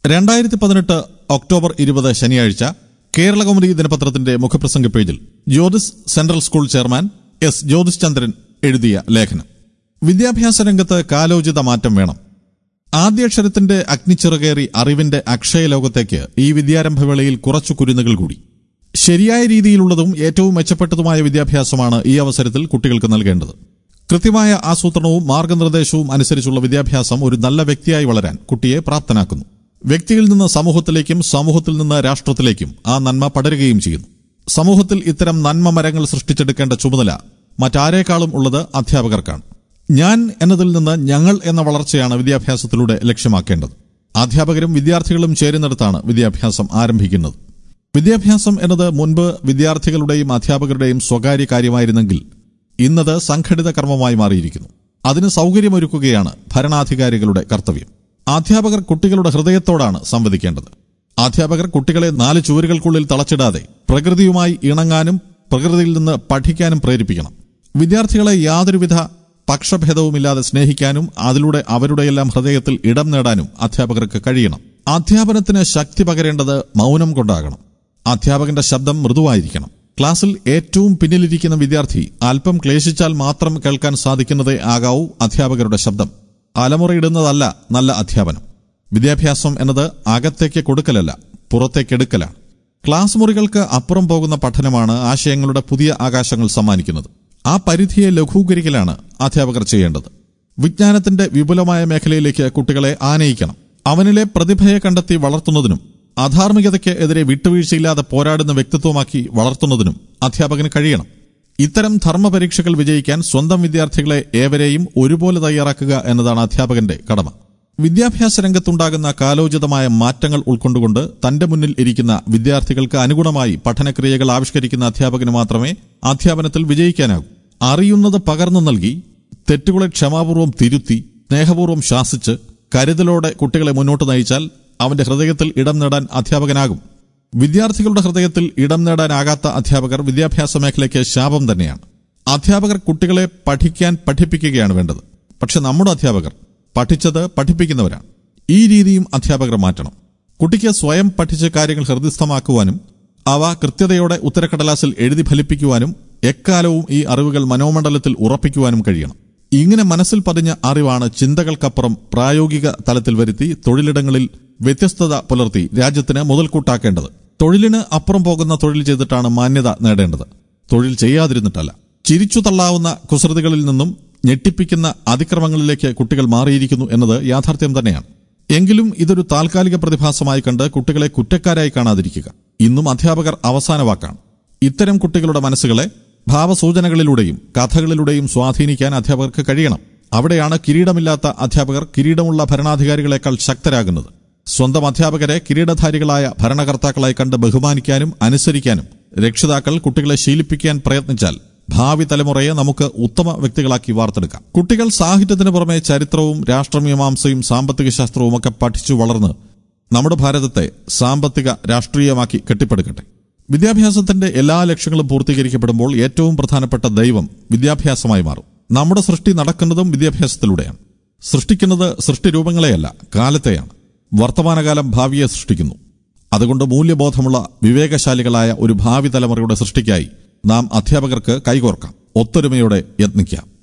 2018 October 20 ശനിയാഴ്ച കേരളകൗമുദി ദിനപത്രത്തിന്റെ മുഖപ്രസംഗ പേജിൽ Jyothis central school chairman S Jyothis Chandran എഴുതിയ ലേഖനം. വിദ്യാഭ്യാസ രംഗത്ത് കാലോചിത മാറ്റം വേണം. ആദ്യാക്ഷരത്തിന്റെ അഗ്നിച്ചിറകേറി അറിവിന്റെ അക്ഷയലോകത്തേക്ക് ഈ വിദ്യാരംഭവേളയിൽ കുറച്ചു കുരുന്നുകൾ കൂടി. ശരിയായ രീതിയിലുള്ളതും ഏറ്റവും മെച്ചപ്പെട്ടതുമായ വിദ്യാഭ്യാസമാണ് ഈ അവസരത്തിൽ കുട്ടികൾക്ക് നൽകേണ്ടത്. കൃത്യമായ ആസൂത്രണവും മാർഗനിർദ്ദേശവും അനുസരിച്ചുള്ള വിദ്യാഭ്യാസം ഒരു നല്ല വ്യക്തിയായി വളരാൻ കുട്ടിയെ പ്രാപ്തനാക്കുന്നു. വ്യക്തിയിൽ നിന്ന് സമൂഹത്തിലേക്കും സമൂഹത്തിൽ നിന്ന് രാഷ്ട്രത്തിലേക്കും ആ നന്മ പടരുകയും ചെയ്യുന്നു. സമൂഹത്തിൽ ഇത്തരം നന്മ മരങ്ങൾ സൃഷ്ടിച്ചെടുക്കേണ്ട ചുമതല മറ്റാരേക്കാളും ഉള്ളത് അധ്യാപകർക്കാണ്. ഞാൻ എന്നതിൽ നിന്ന് ഞങ്ങൾ എന്ന വളർച്ചയാണ് വിദ്യാഭ്യാസത്തിലൂടെ ലക്ഷ്യമാക്കേണ്ടത്. അധ്യാപകരും വിദ്യാർത്ഥികളും ചേരുന്നിടത്താണ് വിദ്യാഭ്യാസം ആരംഭിക്കുന്നത്. വിദ്യാഭ്യാസം എന്നത് മുൻപ് വിദ്യാർത്ഥികളുടെയും അധ്യാപകരുടെയും സ്വകാര്യ കാര്യമായിരുന്നെങ്കിൽ ഇന്നത് സംഘടിത കർമ്മമായി മാറിയിരിക്കുന്നു. അതിന് സൌകര്യമൊരുക്കുകയാണ് ഭരണാധികാരികളുടെ കർത്തവ്യം. അധ്യാപകർ കുട്ടികളുടെ ഹൃദയത്തോടാണ് സംവദിക്കേണ്ടത്. അധ്യാപകർ കുട്ടികളെ 4 ചുവരുകൾക്കുള്ളിൽ തളച്ചിടാതെ പ്രകൃതിയുമായി ഇണങ്ങാനും പ്രകൃതിയിൽ നിന്ന് പഠിക്കാനും പ്രേരിപ്പിക്കണം. വിദ്യാർത്ഥികളെ യാതൊരുവിധ പക്ഷഭേദവുമില്ലാതെ സ്നേഹിക്കാനും അതിലൂടെ അവരുടെയെല്ലാം ഹൃദയത്തിൽ ഇടം നേടാനും അധ്യാപകർക്ക് കഴിയണം. അധ്യാപനത്തിന് ശക്തി പകരേണ്ടത് മൌനം കൊണ്ടാകണം. അധ്യാപകന്റെ ശബ്ദം മൃദുവായിരിക്കണം. ക്ലാസ്സിൽ ഏറ്റവും പിന്നിലിരിക്കുന്ന വിദ്യാർത്ഥി അല്പം ക്ലേശിച്ചാൽ മാത്രം കേൾക്കാൻ സാധിക്കുന്നതേ ആകാവൂ അധ്യാപകരുടെ ശബ്ദം. അലമുറയിടുന്നതല്ല നല്ല അധ്യാപനം. വിദ്യാഭ്യാസം എന്നത് അകത്തേക്ക് കൊടുക്കലല്ല, പുറത്തേക്കെടുക്കലാണ്. ക്ലാസ് മുറികൾക്ക് അപ്പുറം പോകുന്ന പഠനമാണ് ആശയങ്ങളുടെ പുതിയ ആകാശങ്ങൾ സമ്മാനിക്കുന്നത്. ആ പരിധിയെ ലഘൂകരിക്കലാണ് അധ്യാപകർ ചെയ്യേണ്ടത്. വിജ്ഞാനത്തിന്റെ വിപുലമായ മേഖലയിലേക്ക് കുട്ടികളെ ആനയിക്കണം. അവനിലെ പ്രതിഭയെ കണ്ടെത്തി വളർത്തുന്നതിനും അധാർമികതയ്ക്ക് എതിരെ വിട്ടുവീഴ്ചയില്ലാതെ പോരാടുന്ന വ്യക്തിത്വമാക്കി വളർത്തുന്നതിനും അധ്യാപകന് കഴിയണം. ഇത്തരം ധർമ്മപരീക്ഷകൾ വിജയിക്കാൻ സ്വന്തം വിദ്യാർത്ഥികളെ ഏവരെയും ഒരുപോലെ തയ്യാറാക്കുക എന്നതാണ് അധ്യാപകന്റെ കടമ. വിദ്യാഭ്യാസ രംഗത്തുണ്ടാകുന്ന കാലോചിതമായ മാറ്റങ്ങൾ ഉൾക്കൊണ്ടുകൊണ്ട് തന്റെ മുന്നിൽ ഇരിക്കുന്ന വിദ്യാർത്ഥികൾക്ക് അനുഗുണമായി പഠനക്രിയകൾ ആവിഷ്കരിക്കുന്ന അധ്യാപകന് മാത്രമേ അധ്യാപനത്തിൽ വിജയിക്കാനാകൂ. അറിയുന്നത് പകർന്നു നൽകി, തെറ്റുകളെ ക്ഷമാപൂർവ്വം തിരുത്തി, സ്നേഹപൂർവ്വം ശാസിച്ച്, കരുതലോടെ കുട്ടികളെ മുന്നോട്ട് നയിച്ചാൽ അവന്റെ ഹൃദയത്തിൽ ഇടം നേടാൻ അധ്യാപകനാകും. വിദ്യാർത്ഥികളുടെ ഹൃദയത്തിൽ ഇടം നേടാനാകാത്ത അധ്യാപകർ വിദ്യാഭ്യാസ മേഖലയ്ക്ക് ശാപം തന്നെയാണ്. അധ്യാപകർ കുട്ടികളെ പഠിപ്പിക്കുകയാണ് വേണ്ടത്. പക്ഷെ നമ്മുടെ അധ്യാപകർ പഠിച്ചത് പഠിപ്പിക്കുന്നവരാണ്. ഈ രീതിയും അധ്യാപകർ മാറ്റണം. കുട്ടിക്ക് സ്വയം പഠിച്ച കാര്യങ്ങൾ ഹൃദയസ്ഥമാക്കുവാനും അവ കൃത്യതയോടെ ഉത്തരക്കടലാസിൽ എഴുതി ഫലിപ്പിക്കുവാനും എക്കാലവും ഈ അറിവുകൾ മനോമണ്ഡലത്തിൽ ഉറപ്പിക്കുവാനും കഴിയണം. ഇങ്ങനെ മനസ്സിൽ പതിഞ്ഞ അറിവാണ് ചിന്തകൾക്കപ്പുറം പ്രായോഗിക തലത്തിൽ വരുത്തി തൊഴിലിടങ്ങളിൽ വ്യത്യസ്തത പുലർത്തി രാജ്യത്തിന് മുതൽക്കൂട്ടാക്കേണ്ടത്. തൊഴിലിന് അപ്പുറം പോകുന്ന തൊഴിൽ ചെയ്തിട്ടാണ് മാന്യത നേടേണ്ടത്, തൊഴിൽ ചെയ്യാതിരുന്നിട്ടല്ല. ചിരിച്ചു തള്ളാവുന്ന കുസൃതികളിൽ നിന്നും ഞെട്ടിപ്പിക്കുന്ന അതിക്രമങ്ങളിലേക്ക് കുട്ടികൾ മാറിയിരിക്കുന്നു എന്നത് യാഥാർത്ഥ്യം തന്നെയാണ്. എങ്കിലും ഇതൊരു താൽക്കാലിക പ്രതിഭാസമായി കണ്ട് കുട്ടികളെ കുറ്റക്കാരായി കാണാതിരിക്കുക. ഇന്നും അധ്യാപകർ അവസാന വാക്കാണ്. ഇത്തരം കുട്ടികളുടെ മനസ്സുകളെ ഭാവസൂചനകളിലൂടെയും കഥകളിലൂടെയും സ്വാധീനിക്കാൻ അധ്യാപകർക്ക് കഴിയണം. അവിടെയാണ് കിരീടമില്ലാത്ത അധ്യാപകർ കിരീടമുള്ള ഭരണാധികാരികളെക്കാൾ ശക്തരാകുന്നത്. സ്വന്തം അധ്യാപകരെ കിരീടധാരികളായ ഭരണകർത്താക്കളായി കണ്ട് ബഹുമാനിക്കാനും അനുസരിക്കാനും രക്ഷിതാക്കൾ കുട്ടികളെ ശീലിപ്പിക്കാൻ പ്രയത്നിച്ചാൽ ഭാവി തലമുറയെ നമുക്ക് ഉത്തമ വ്യക്തികളാക്കി വാർത്തെടുക്കാം. കുട്ടികൾ സാഹിത്യത്തിന് പുറമെ ചരിത്രവും രാഷ്ട്രമീമാംസയും സാമ്പത്തിക ശാസ്ത്രവും ഒക്കെ പഠിച്ചു വളർന്ന് നമ്മുടെ ഭാരതത്തെ സാമ്പത്തിക രാഷ്ട്രീയമാക്കി കെട്ടിപ്പടുക്കട്ടെ. വിദ്യാഭ്യാസത്തിന്റെ എല്ലാ ലക്ഷ്യങ്ങളും പൂർത്തീകരിക്കപ്പെടുമ്പോൾ ഏറ്റവും പ്രധാനപ്പെട്ട ദൈവം വിദ്യാഭ്യാസമായി മാറും. നമ്മുടെ സൃഷ്ടി നടക്കുന്നതും വിദ്യാഭ്യാസത്തിലൂടെയാണ്. സൃഷ്ടിക്കുന്നത് സൃഷ്ടിരൂപങ്ങളെയല്ല, കാലത്തെയാണ്. വർത്തമാനകാലം ഭാവിയെ സൃഷ്ടിക്കുന്നു. അതുകൊണ്ട് മൂല്യബോധമുള്ള വിവേകശാലികളായ ഒരു ഭാവി തലമുറയുടെ സൃഷ്ടിക്കായി നാം അധ്യാപകർക്ക് കൈകോർക്കാം, ഒത്തൊരുമയോടെ യത്നിക്കാം.